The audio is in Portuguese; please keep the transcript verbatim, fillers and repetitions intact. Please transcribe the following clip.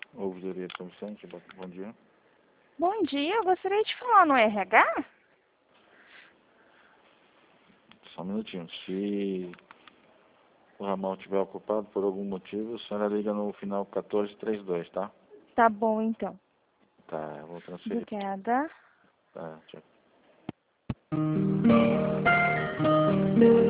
Ouvidoria de São Vicente, bom dia. Bom dia, eu gostaria de falar no R H. Só um minutinho. Se o ramal estiver ocupado por algum motivo, a senhora liga no final quatorze trinta e dois, tá? Tá bom, então. Tá, eu vou transferir. Obrigada. Tá, tchau.